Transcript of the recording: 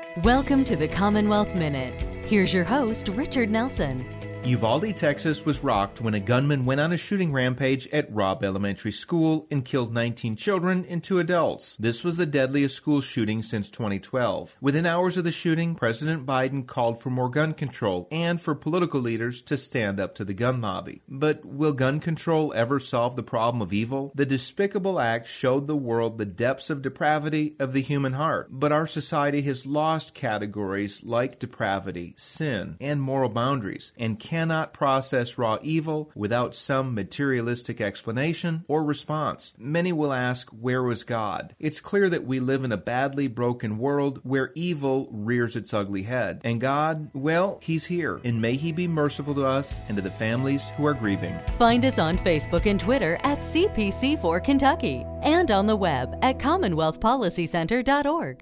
Welcome to the Commonwealth Minute. Here's your host, Richard Nelson. Uvalde, Texas was rocked when a gunman went on a shooting rampage at Robb Elementary School and killed 19 children and 2 adults. This was the deadliest school shooting since 2012. Within hours of the shooting, President Biden called for more gun control and for political leaders to stand up to the gun lobby. But will gun control ever solve the problem of evil? The despicable act showed the world the depths of depravity of the human heart. But our society has lost categories like depravity, sin, and moral boundaries, and cannot process raw evil without some materialistic explanation or response. Many will ask, where was God? It's clear that we live in a badly broken world where evil rears its ugly head. And God, well, He's here. And may He be merciful to us and to the families who are grieving. Find us on Facebook and Twitter at CPC4 Kentucky and on the web at CommonwealthPolicyCenter.org.